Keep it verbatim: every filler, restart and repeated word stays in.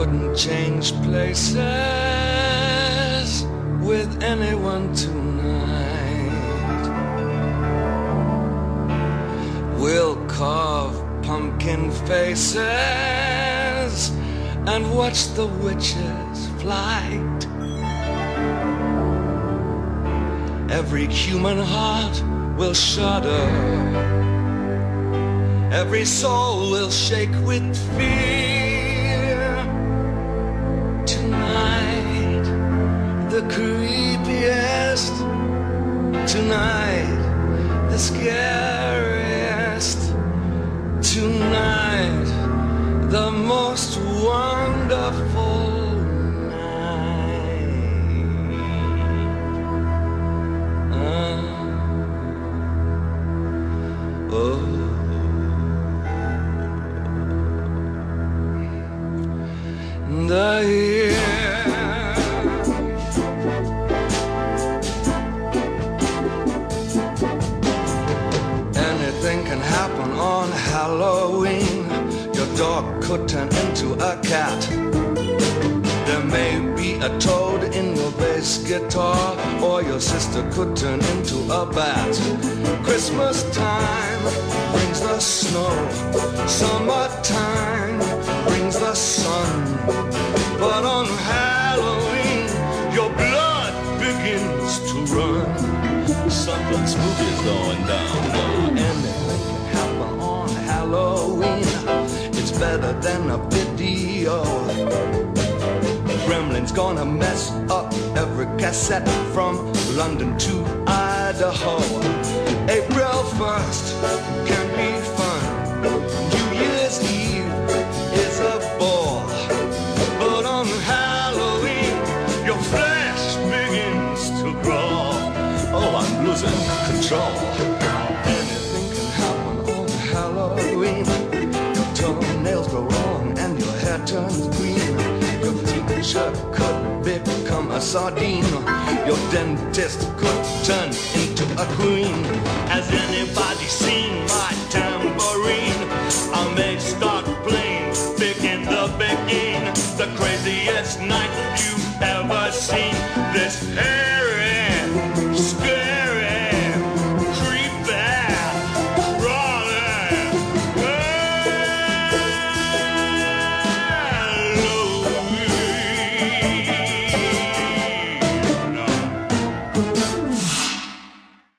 wouldn't change places with anyone tonight. We'll carve pumpkin faces and watch the witches' flight. Every human heart will shudder, every soul will shake with fear. Tonight, the creepiest, tonight, the scariest, tonight, the most wonderful night. Uh, oh. The year anything can happen on Halloween. Your dog could turn into a cat. There may be a toad in your bass guitar, or your sister could turn into a bat. Christmas time brings the snow, summertime brings the sun. But on Halloween, your blood begins to run. Something spooky's going down. Anything can happen on Halloween. It's better than a video. Gremlin's gonna mess up every cassette from London to Idaho. April first can be fun. New Year's Eve is a bore. But on Halloween, your flesh begins to crawl. Oh, I'm losing control. Anything can happen on Halloween. Your toenails go wrong and your hair turns green. Your t-shirt could become a sardine. Your dentist could turn into a queen. Has anybody seen